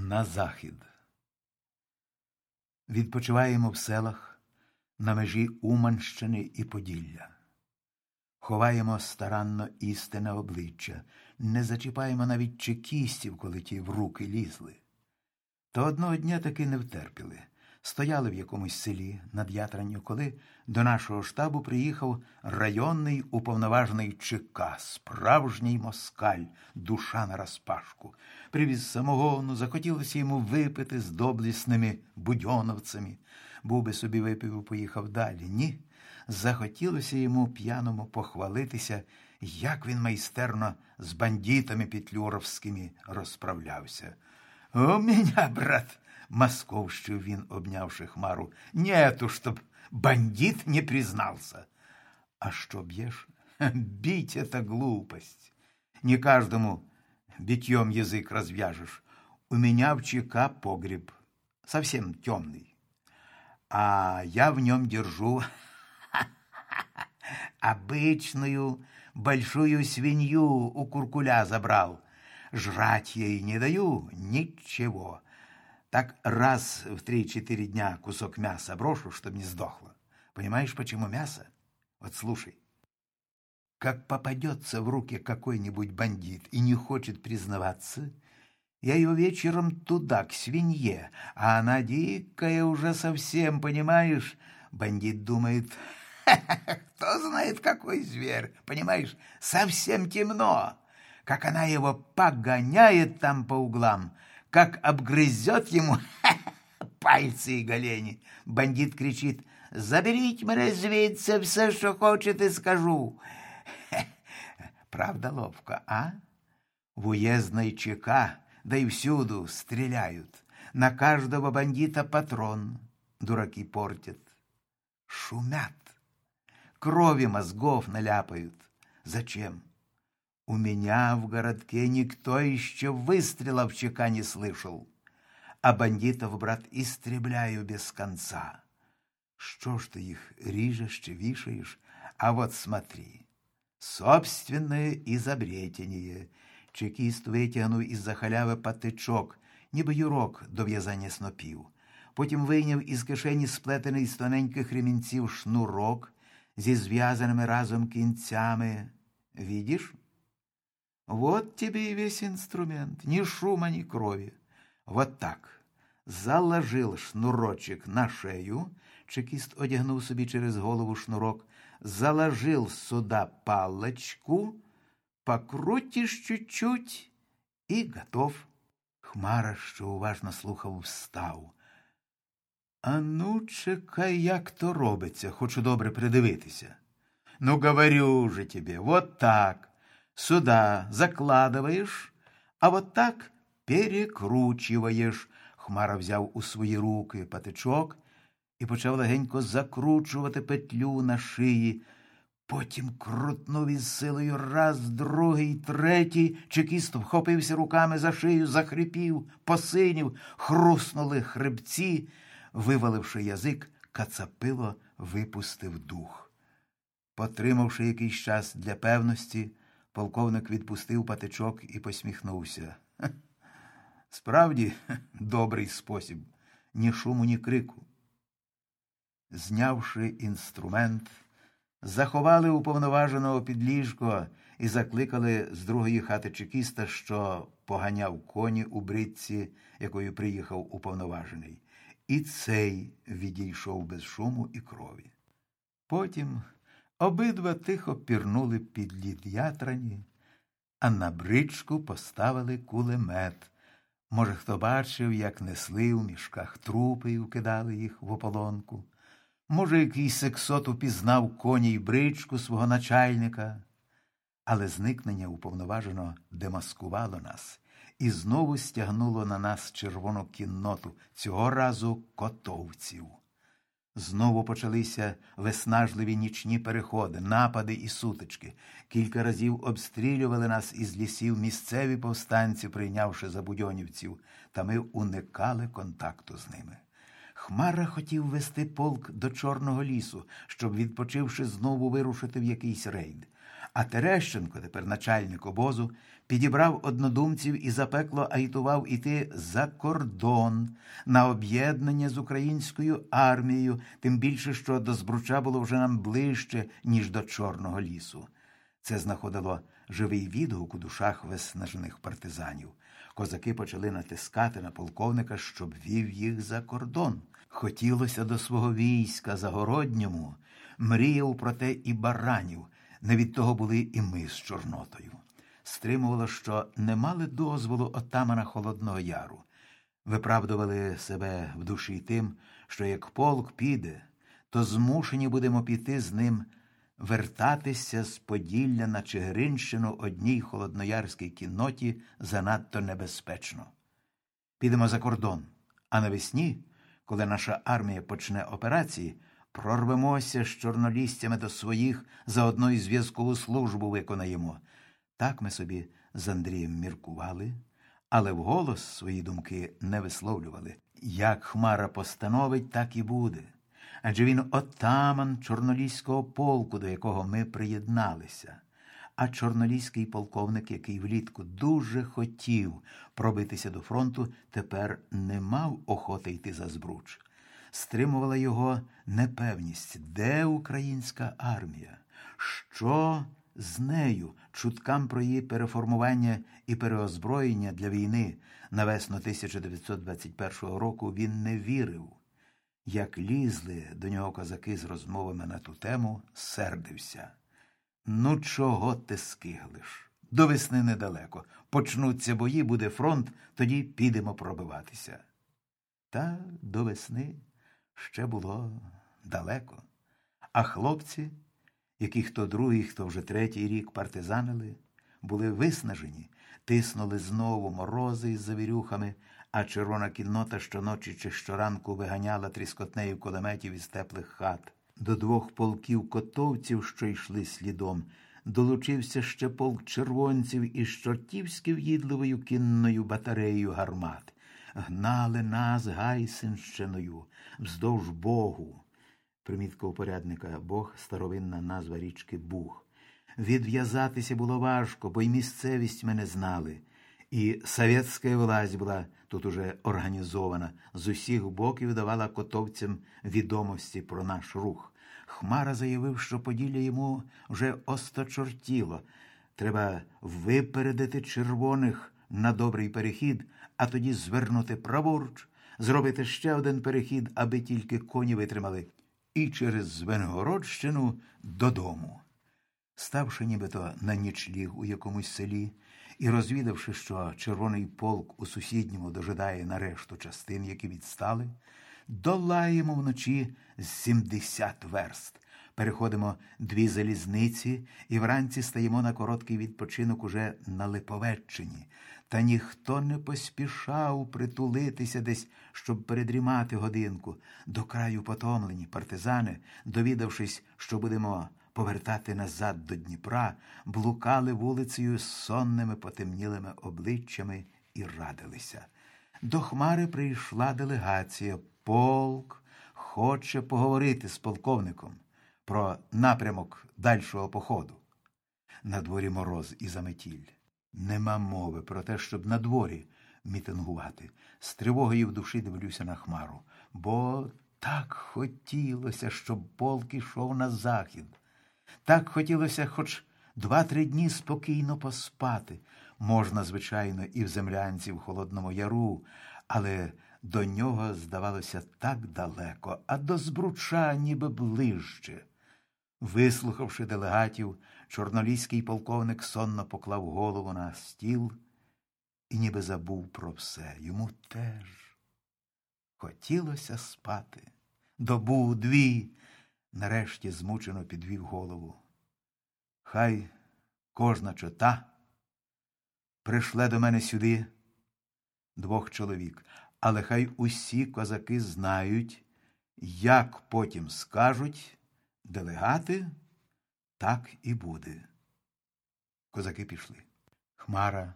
На захід. Відпочиваємо в селах на межі Уманщини і Поділля. Ховаємо старанно істинне обличчя, не зачіпаємо навіть чекістів, коли ті в руки лізли. То одного дня таки не втерпіли. Стояли в якомусь селі над Ятранню, коли до нашого штабу приїхав районний уповноважений ЧК, справжній москаль, душа наразпашку. Привіз самогону, захотілося йому випити з доблесними будьоновцями. Був би собі випив і поїхав далі. Ні, захотілося йому п'яному похвалитися, як він майстерно з бандитами петлюровськими розправлявся. «У меня, брат!» — московщив він, обнявши Хмару. «Нету, чтоб бандит не признался!» «А что бьешь? Бить — это глупость. Не каждому битьем язык развяжешь. У меня в ЧК погреб, совсем темный. А я в нем держу обычную большую свинью у куркуля забрал. Жрать ей не даю ничего. Так раз в 3-4 дня кусок мяса брошу, чтобы не сдохло. Понимаешь, почему мясо? Вот слушай. Как попадется в руки какой-нибудь бандит и не хочет признаваться, я ее вечером туда, к свинье, а она дикая уже совсем, понимаешь? Бандит думает, кто знает, какой зверь, понимаешь? Совсем темно. Как она его погоняет там по углам, как обгрызет ему пальцы и голени. Бандит кричит: «Заберите мене звідси, все, що хочете, скажу». Правда ловко, а? В уездной ЧК, да и всюду стреляют. На каждого бандита патрон. Дураки портят. Шумят. Крови мозгов наляпают. Зачем? У меня в городке никто еще выстрела в ЧК не слышал. А бандитов, брат, истребляю без конца. Что ж ты их режешь, вешаешь? А вот смотри. Собственное изобретение. Чекіст витягнув із-за халяви патичок, ніби юрок до в'язання снопів. Потім вийняв із кишені сплетений з тоненьких ремінців шнурок зі зв'язаними разом кінцями. Видишь? Вот тебе и весь инструмент, ни шума, ни крови. Вот так. Заложил шнурочек на шею, чекіст одягнув собі через голову шнурок, заложил сюда палочку, покрутишь чуть-чуть и готов. Хмара, що уважно слухав, встав. А ну, чекай, як то робиться, хочу добре придивитися. Ну, говорю же тебе, вот так. Сюда закладываешь, а вот так перекручиваешь. Хмара взяв у свої руки патичок і почав легенько закручувати петлю на шиї. Потім крутнув із силою раз, другий, третій. Чекіст вхопився руками за шию, захрипів, посинів, хруснули хребці. Виваливши язик, Кацапило випустив дух. Потримавши якийсь час для певності, полковник відпустив патичок і посміхнувся. Справді, добрий спосіб. Ні шуму, ні крику. Знявши інструмент, заховали уповноваженого під ліжко і закликали з другої хати чекіста, що поганяв коні у бричці, якою приїхав уповноважений. І цей відійшов без шуму і крові. Потім обидва тихо пірнули під лід Ятрані, а на бричку поставили кулемет. Може, хто бачив, як несли в мішках трупи і вкидали їх в ополонку. Може, якийсь сексот упізнав коні й бричку свого начальника. Але зникнення уповноваженого демаскувало нас і знову стягнуло на нас червону кінноту, цього разу котовців. Знову почалися виснажливі нічні переходи, напади і сутички. Кілька разів обстрілювали нас із лісів місцеві повстанці, прийнявши за будьонівців, та ми уникали контакту з ними. Хмара хотів вести полк до Чорного лісу, щоб, відпочивши, знову вирушити в якийсь рейд. А Терещенко, тепер начальник обозу, підібрав однодумців і запекло агітував іти за кордон на об'єднання з українською армією, тим більше, що до Збруча було вже нам ближче, ніж до Чорного лісу. Це знаходило живий відгук у душах виснажених партизанів. Козаки почали натискати на полковника, щоб вів їх за кордон. Хотілося до свого війська Загородньому, мріяв про те і Баранів, не від того були і ми з Чорнотою. Стримувало, що не мали дозволу отамана Холодного Яру. Виправдували себе в душі тим, що як полк піде, то змушені будемо піти з ним вертатися з Поділля на Чигиринщину одній холодноярській кінноті занадто небезпечно. Підемо за кордон, а навесні, коли наша армія почне операції, прорвемося з чорнолістями до своїх, заодно і зв'язкову службу виконаємо. Так ми собі з Андрієм міркували, але вголос свої думки не висловлювали. Як Хмара постановить, так і буде. Адже він отаман Чорноліського полку, до якого ми приєдналися. А чорноліський полковник, який влітку дуже хотів пробитися до фронту, тепер не мав охоти йти за Збруч. Стримувала його непевність, де українська армія, що з нею, чуткам про її переформування і переозброєння для війни на весну 1921 року він не вірив. Як лізли до нього козаки з розмовами на ту тему, сердився. Ну, чого ти скиглиш? До весни недалеко. Почнуться бої, буде фронт, тоді підемо пробиватися. Та до весни ще було далеко. А хлопці, які хто другий, хто вже третій рік партизанили, були виснажені, тиснули знову морози із завірюхами, а червона кіннота щоночі чи щоранку виганяла тріскотнею кулеметів із теплих хат. До 2 полків котовців, що йшли слідом, долучився ще полк червонців із чортівськи-в'їдливою кінною батареєю гармат. Гнали нас Гайсинщиною, вздовж Богу. Примітка упорядника Бог – старовинна назва річки Буг. Відв'язатися було важко, бо й місцевість ми не знали. І совєтська власть була тут уже організована, з усіх боків давала котовцям відомості про наш рух. Хмара заявив, що Поділля йому вже осточортіло. Треба випередити червоних на добрий перехід, а тоді звернути праворуч, зробити ще один перехід, аби тільки коні витримали, і через Звенигородщину додому. Ставши нібито на нічліг у якомусь селі і розвідавши, що червоний полк у сусідньому дожидає на решту частин, які відстали, долаємо вночі 70 верст. Переходимо 2 залізниці і вранці стаємо на короткий відпочинок уже на Липовеччині. Та ніхто не поспішав притулитися десь, щоб передрімати годинку. До краю потомлені партизани, довідавшись, що будемо повертати назад до Дніпра, блукали вулицею з сонними потемнілими обличчями і радилися. До Хмари прийшла делегація. Полк хоче поговорити з полковником про напрямок дальшого походу. На дворі мороз і заметіль. Нема мови про те, щоб на дворі мітингувати. З тривогою в душі дивлюся на Хмару, бо так хотілося, щоб полк ішов на захід. Так хотілося хоч 2-3 дні спокійно поспати. Можна, звичайно, і в землянці в Холодному Яру, але до нього здавалося так далеко, а до Збруча ніби ближче. Вислухавши делегатів, чорноліський полковник сонно поклав голову на стіл і ніби забув про все. Йому теж хотілося спати. 1-2 нарешті змучено підвів голову. Хай кожна чота пришле до мене сюди 2 чоловік, але хай усі козаки знають, як потім скажуть делегати, так і буде. Козаки пішли. Хмара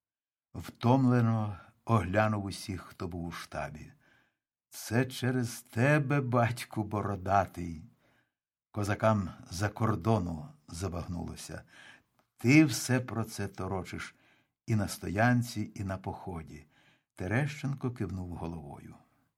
втомлено оглянув усіх, хто був у штабі. Це через тебе, батьку бородатий, козакам за кордону забагнулося. Ти все про це торочиш і на стоянці, і на поході. Терещенко кивнув головою.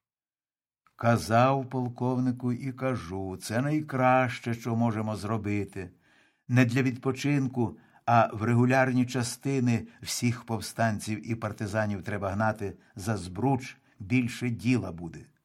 Казав полковнику і кажу, це найкраще, що можемо зробити. Не для відпочинку, а в регулярні частини всіх повстанців і партизанів треба гнати за Збруч, більше діла буде.